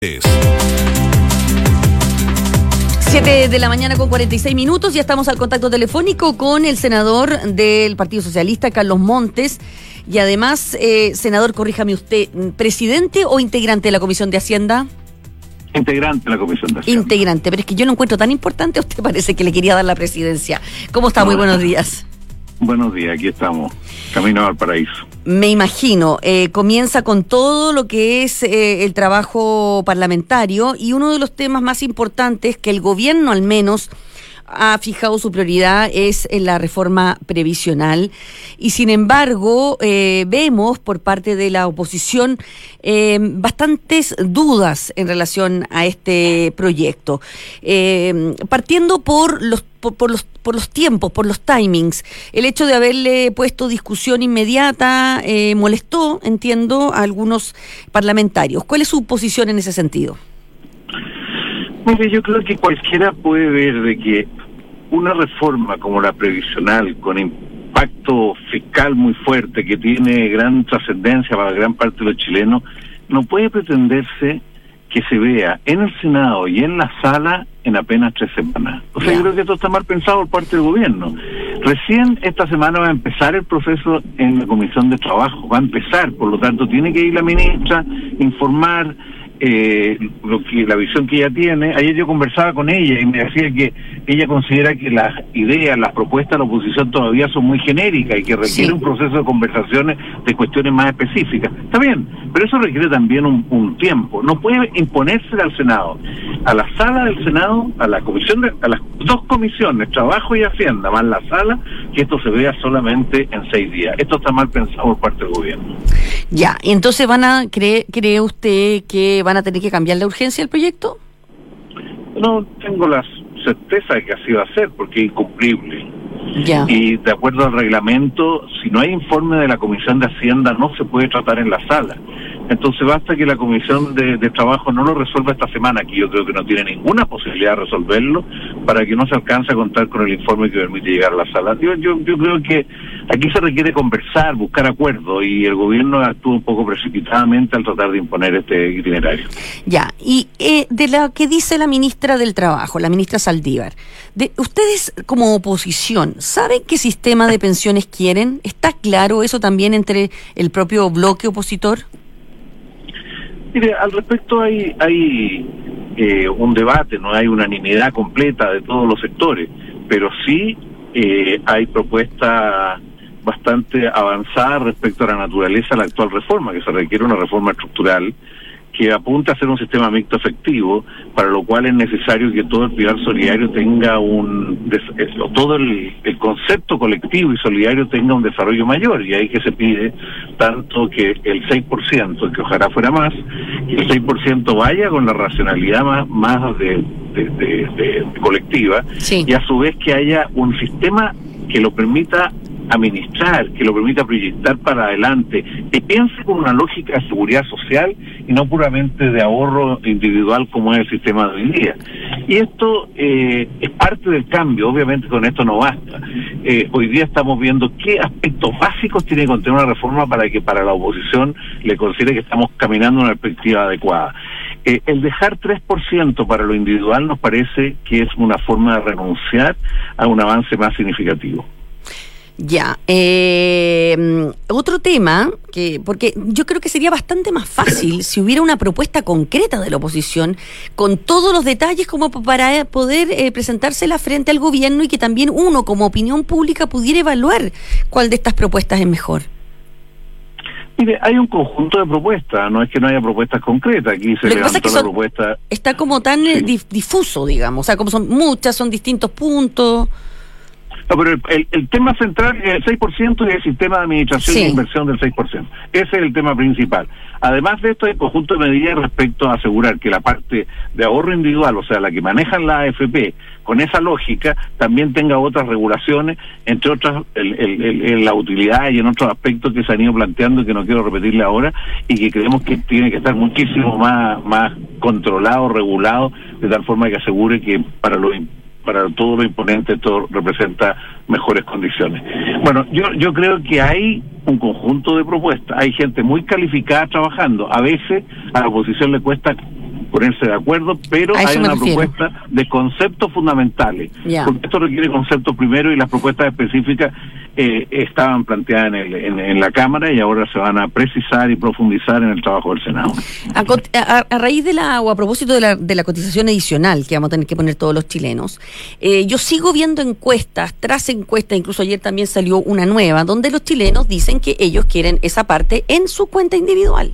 7 de la mañana con 46 minutos, ya estamos al contacto telefónico con el senador del Partido Socialista, Carlos Montes, y además, senador, corríjame usted, ¿presidente o integrante de la Comisión de Hacienda? Integrante de la Comisión de Hacienda. Integrante, pero es que yo lo encuentro tan importante, a usted parece que le quería dar la presidencia. ¿Cómo está? Muy buenos días. Buenos días, aquí estamos, camino al paraíso. Me imagino, comienza con todo lo que es el trabajo parlamentario, y uno de los temas más importantes que el gobierno al menos ha fijado su prioridad es en la reforma previsional, y sin embargo vemos por parte de la oposición bastantes dudas en relación a este proyecto, partiendo por los tiempos, por los timings. El hecho de haberle puesto discusión inmediata molestó, entiendo, a algunos parlamentarios. ¿Cuál es su posición en ese sentido? Mire, yo creo que cualquiera puede ver de que una reforma como la previsional, con impacto fiscal muy fuerte, que tiene gran trascendencia para gran parte de los chilenos, no puede pretenderse que se vea en el Senado y en la sala en apenas 3 semanas. O sea, yo creo que esto está mal pensado por parte del gobierno. Recién esta semana va a empezar el proceso en la Comisión de Trabajo, va a empezar, por lo tanto tiene que ir la ministra, informar la visión que ella tiene. Ayer yo conversaba con ella y me decía que ella considera que las ideas, las propuestas de la oposición todavía son muy genéricas y que requiere un proceso de conversaciones de cuestiones más específicas. Está bien, pero eso requiere también un tiempo. No puede imponerse al Senado, a la sala del Senado, a las 2 comisiones, Trabajo y Hacienda, más la sala, que esto se vea solamente en 6 días. Esto está mal pensado por parte del gobierno. Ya, y entonces ¿cree usted que van a tener que cambiar la urgencia del proyecto? No tengo la certeza de que así va a ser, porque es incumplible. Ya. Y de acuerdo al reglamento, si no hay informe de la Comisión de Hacienda, no se puede tratar en la sala. Entonces basta que la Comisión de Trabajo no lo resuelva esta semana, que yo creo que no tiene ninguna posibilidad de resolverlo, para que no se alcance a contar con el informe que permite llegar a la sala. Yo creo que aquí se requiere conversar, buscar acuerdos, y el gobierno actúa un poco precipitadamente al tratar de imponer este itinerario. Ya, y de lo que dice la ministra del Trabajo, la ministra Saldívar, ustedes como oposición, ¿saben qué sistema de pensiones quieren? ¿Está claro eso también entre el propio bloque opositor? Mire, al respecto hay un debate, no hay unanimidad completa de todos los sectores, pero sí hay propuestas bastante avanzadas respecto a la naturaleza de la actual reforma, que se requiere una reforma estructural que apunta a ser un sistema mixto efectivo, para lo cual es necesario que todo el pilar solidario tenga todo el concepto colectivo y solidario tenga un desarrollo mayor, y ahí que se pide tanto que el 6%, que ojalá fuera más, que el 6% vaya con la racionalidad más de colectiva, sí, y a su vez que haya un sistema que lo permita administrar, que lo permita proyectar para adelante, que piense con una lógica de seguridad social y no puramente de ahorro individual como es el sistema de hoy día. Y esto es parte del cambio. Obviamente con esto no basta. Hoy día estamos viendo qué aspectos básicos tiene que contener una reforma para que para la oposición le considere que estamos caminando en una perspectiva adecuada. El dejar 3% para lo individual nos parece que es una forma de renunciar a un avance más significativo. Ya, otro tema, porque yo creo que sería bastante más fácil si hubiera una propuesta concreta de la oposición, con todos los detalles como para poder presentársela frente al gobierno, y que también uno como opinión pública pudiera evaluar cuál de estas propuestas es mejor. Mire, hay un conjunto de propuestas, no es que no haya propuestas concretas. Aquí se levantó la propuesta. Está como tan difuso, digamos, o sea, como son muchas, son distintos puntos. No, pero el tema central es el 6% y el sistema de administración e inversión del 6%. Ese es el tema principal. Además de esto, hay conjunto de medidas respecto a asegurar que la parte de ahorro individual, o sea, la que manejan la AFP, con esa lógica, también tenga otras regulaciones, entre otras, la utilidad y en otros aspectos que se han ido planteando, que no quiero repetirle ahora, y que creemos que tiene que estar muchísimo más controlado, regulado, de tal forma que asegure que para todo lo imponente, todo representa mejores condiciones. Bueno, yo creo que hay un conjunto de propuestas, hay gente muy calificada trabajando. A veces a la oposición le cuesta ponerse de acuerdo, pero hay una propuesta de conceptos fundamentales, porque esto requiere conceptos primero y las propuestas específicas estaban planteadas en la Cámara y ahora se van a precisar y profundizar en el trabajo del Senado. A raíz o a propósito de la cotización adicional que vamos a tener que poner todos los chilenos, yo sigo viendo encuestas tras encuestas, incluso ayer también salió una nueva, donde los chilenos dicen que ellos quieren esa parte en su cuenta individual,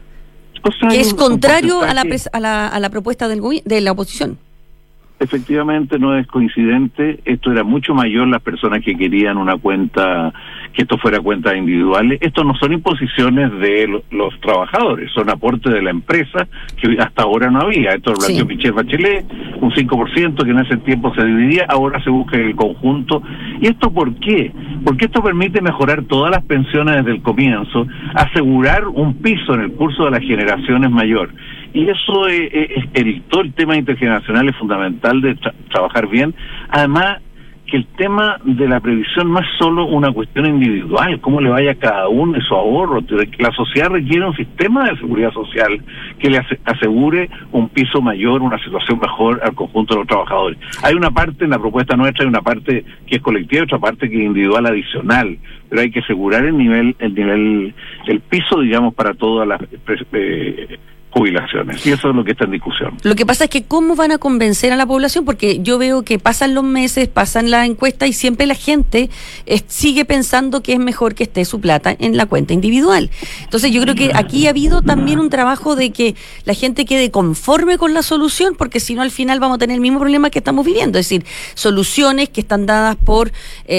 que es contrario a la propuesta de la oposición. Efectivamente, no es coincidente. Esto era mucho mayor las personas que querían una cuenta, que esto fuera cuentas individuales. Esto no son imposiciones de los trabajadores, son aportes de la empresa que hasta ahora no había. Esto lo planteó Michelle Bachelet, un 5% que en ese tiempo se dividía, ahora se busca en el conjunto. ¿Y esto por qué? Porque esto permite mejorar todas las pensiones desde el comienzo, asegurar un piso en el curso de las generaciones mayor. Y eso todo el tema intergeneracional es fundamental de trabajar bien. Además, que el tema de la previsión no es solo una cuestión individual, cómo le vaya a cada uno de su ahorro. La sociedad requiere un sistema de seguridad social que le asegure un piso mayor, una situación mejor al conjunto de los trabajadores. Hay una parte en la propuesta nuestra, hay una parte que es colectiva y otra parte que es individual adicional, pero hay que asegurar el piso, digamos, para todas las jubilaciones, y eso es lo que está en discusión. Lo que pasa es que ¿cómo van a convencer a la población? Porque yo veo que pasan los meses, pasan las encuestas y siempre la gente sigue pensando que es mejor que esté su plata en la cuenta individual. Entonces yo creo que aquí ha habido también un trabajo de que la gente quede conforme con la solución, porque si no al final vamos a tener el mismo problema que estamos viviendo, es decir, soluciones que están dadas por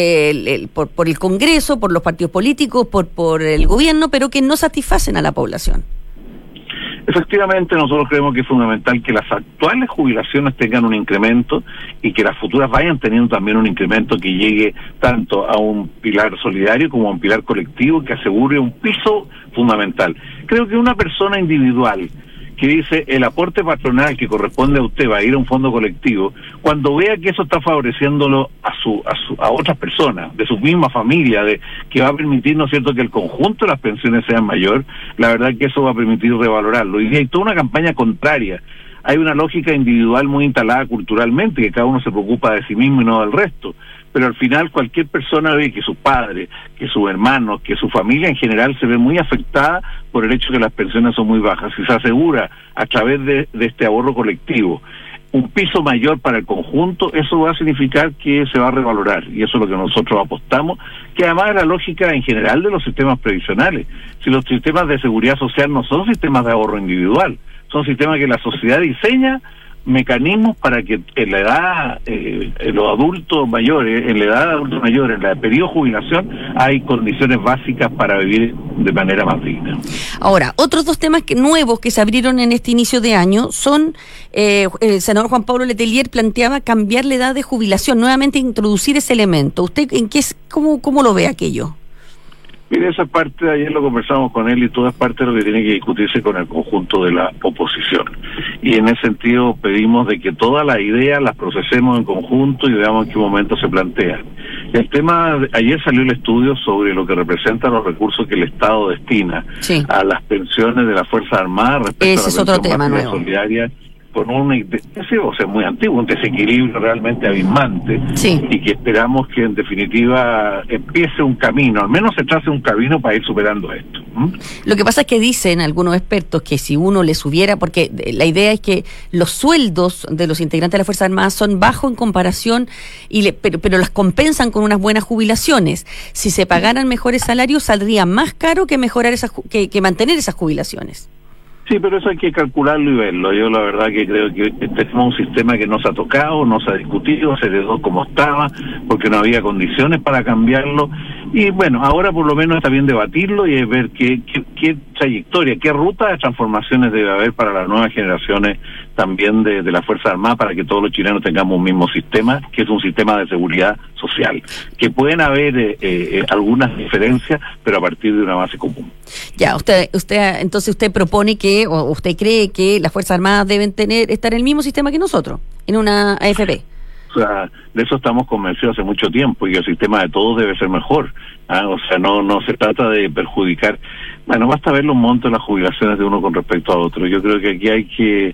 el Congreso, por los partidos políticos, por el gobierno, pero que no satisfacen a la población. Efectivamente, nosotros creemos que es fundamental que las actuales jubilaciones tengan un incremento y que las futuras vayan teniendo también un incremento que llegue tanto a un pilar solidario como a un pilar colectivo que asegure un piso fundamental. Creo que una persona individual que dice el aporte patronal que corresponde a usted va a ir a un fondo colectivo, cuando vea que eso está favoreciéndolo a otras personas, de su misma familia, que va a permitir, ¿no es cierto?, que el conjunto de las pensiones sean mayor, la verdad que eso va a permitir revalorarlo. Y hay toda una campaña contraria. Hay una lógica individual muy instalada culturalmente, que cada uno se preocupa de sí mismo y no del resto. Pero al final cualquier persona ve que su padre, que sus hermanos, que su familia en general se ve muy afectada por el hecho de que las pensiones son muy bajas. Si se asegura a través de este ahorro colectivo un piso mayor para el conjunto, eso va a significar que se va a revalorar, y eso es lo que nosotros apostamos, que además es la lógica en general de los sistemas previsionales. Si los sistemas de seguridad social no son sistemas de ahorro individual, son sistemas que la sociedad diseña mecanismos para que en la edad, los adultos mayores, en la edad de adultos mayores, en la periodo de jubilación, hay condiciones básicas para vivir de manera más digna. Ahora, otros dos temas nuevos que se abrieron en este inicio de año son, el senador Juan Pablo Letelier planteaba cambiar la edad de jubilación, nuevamente introducir ese elemento. ¿Usted cómo lo ve aquello? Mire, esa parte, ayer lo conversamos con él y toda es parte de lo que tiene que discutirse con el conjunto de la oposición. Y en ese sentido pedimos de que todas las ideas las procesemos en conjunto y veamos en qué momento se plantean. El tema, ayer salió el estudio sobre lo que representan los recursos que el Estado destina a las pensiones de las Fuerzas Armadas respecto ese a la pensión básica solidaria, con muy antiguo, un desequilibrio realmente abismante, y que esperamos que en definitiva empiece un camino, al menos se trace un camino para ir superando esto. Lo que pasa es que dicen algunos expertos que si uno le subiera, porque la idea es que los sueldos de los integrantes de las Fuerzas Armadas son bajos en comparación, pero las compensan con unas buenas jubilaciones. Si se pagaran mejores salarios, saldría más caro que mejorar que mantener esas jubilaciones. Sí, pero eso hay que calcularlo y verlo. Yo la verdad que creo que tenemos un sistema que no se ha tocado, no se ha discutido, se heredó como estaba, porque no había condiciones para cambiarlo. Y bueno, ahora por lo menos está bien debatirlo y ver qué trayectoria, qué ruta de transformaciones debe haber para las nuevas generaciones también de la Fuerza Armada, para que todos los chilenos tengamos un mismo sistema, que es un sistema de seguridad social, que pueden haber algunas diferencias, pero a partir de una base común. Ya, entonces usted propone o usted cree que las Fuerzas Armadas deben estar en el mismo sistema que nosotros, en una AFP. O sea, de eso estamos convencidos hace mucho tiempo, y que el sistema de todos debe ser mejor. O sea, no se trata de perjudicar. Bueno, basta ver los montos de las jubilaciones de uno con respecto a otro. Yo creo que aquí hay que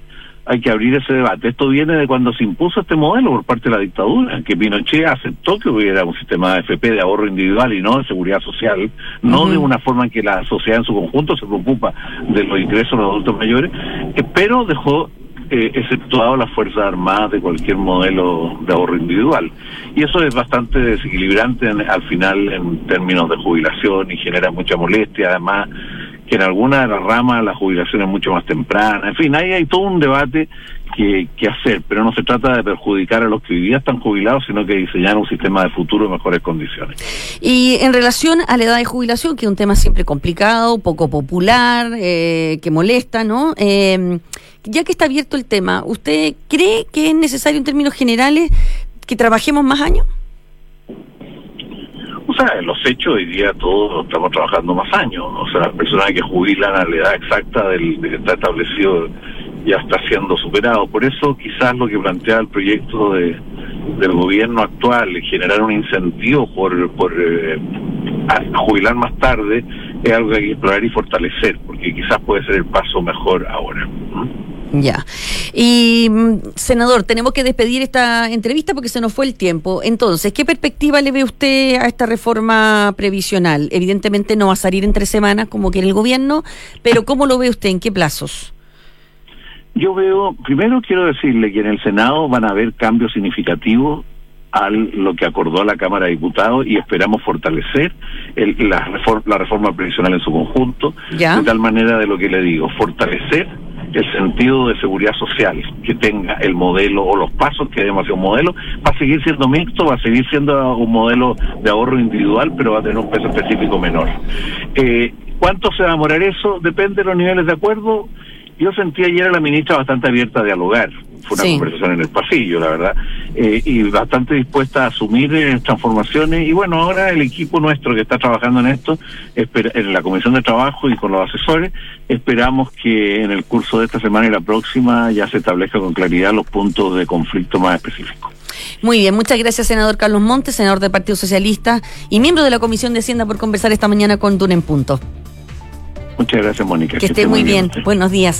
hay que abrir ese debate. Esto viene de cuando se impuso este modelo por parte de la dictadura, que Pinochet aceptó que hubiera un sistema de AFP de ahorro individual y no de seguridad social, no de una forma en que la sociedad en su conjunto se preocupa de los ingresos de los adultos mayores, pero dejó exceptuado las Fuerzas Armadas de cualquier modelo de ahorro individual. Y eso es bastante desequilibrante al final en términos de jubilación y genera mucha molestia, además que en alguna de las ramas la jubilación es mucho más temprana. En fin, ahí hay todo un debate que hacer, pero no se trata de perjudicar a los que hoy día están jubilados, sino que diseñar un sistema de futuro en mejores condiciones. Y en relación a la edad de jubilación, que es un tema siempre complicado, poco popular, que molesta, ¿no? Ya que está abierto el tema, ¿usted cree que es necesario en términos generales que trabajemos más años? O sea, en los hechos hoy día todos estamos trabajando más años. O sea, las personas que jubilan a la edad exacta del que está establecido ya está siendo superado. Por eso quizás lo que plantea el proyecto del gobierno actual, generar un incentivo por jubilar más tarde, es algo que hay que explorar y fortalecer, porque quizás puede ser el paso mejor ahora. Ya. Y, senador, tenemos que despedir esta entrevista porque se nos fue el tiempo. Entonces, ¿qué perspectiva le ve usted a esta reforma previsional? Evidentemente no va a salir entre semanas como quiere el gobierno, pero ¿cómo lo ve usted? ¿En qué plazos? Yo veo, primero quiero decirle que en el Senado van a haber cambios significativos a lo que acordó la Cámara de Diputados y esperamos fortalecer la reforma previsional en su conjunto, ¿ya? De tal manera, de lo que le digo, fortalecer el sentido de seguridad social que tenga el modelo o los pasos que demos hacia un modelo. Va a seguir siendo mixto, va a seguir siendo un modelo de ahorro individual, pero va a tener un peso específico menor. ¿Cuánto se va a demorar eso? Depende de los niveles de acuerdo. Yo sentí ayer a la ministra bastante abierta a dialogar. Fue una conversación en el pasillo, la verdad, y bastante dispuesta a asumir transformaciones. Y bueno, ahora el equipo nuestro que está trabajando en esto, en la Comisión de Trabajo y con los asesores, esperamos que en el curso de esta semana y la próxima ya se establezca con claridad los puntos de conflicto más específicos. Muy bien, muchas gracias, senador Carlos Montes, senador del Partido Socialista y miembro de la Comisión de Hacienda, por conversar esta mañana con Duna en Punto. Muchas gracias, Mónica. Que esté muy bien. Buenos días.